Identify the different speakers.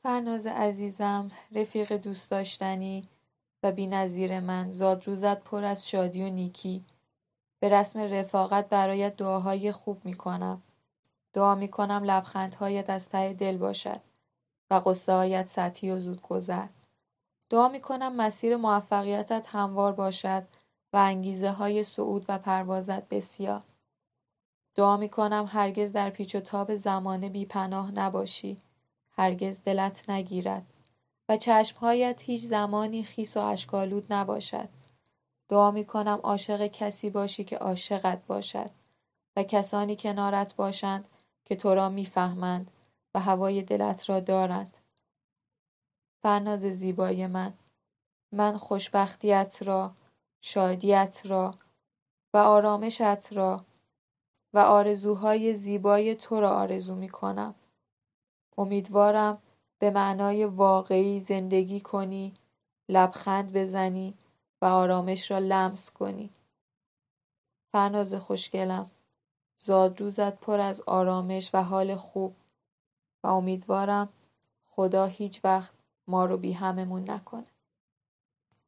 Speaker 1: فرناز عزیزم، رفیق دوست داشتنی و بی‌نظیر من، زادروزت پر از شادی و نیکی. به رسم رفاقت برایت دعاهای خوب می کنم. دعا می کنم لبخندهایت از ته دل باشد و قصه هایت سطحی و زود گذر. دعا می کنم مسیر موفقیتت هموار باشد و انگیزه های صعود و پروازت بسیار. دعا می کنم هرگز در پیچ و تاب زمانه بی پناه نباشی، هرگز دلت نگیرد و چشمهایت هیچ زمانی خیس و اشک‌آلود نباشد. دعا می کنم عاشق کسی باشی که عاشقت باشد و کسانی کنارت باشند که تو را میفهمند و هوای دلت را دارند. فرناز زیبای من خوشبختیت را، شادیت را و آرامشت را و آرزوهای زیبای تو را آرزو می کنم. امیدوارم به معنای واقعی زندگی کنی، لبخند بزنی و آرامش را لمس کنی. فرناز خوشگلم، زادروزت پر از آرامش و حال خوب و امیدوارم خدا هیچ وقت ما رو بی هممون نکنه.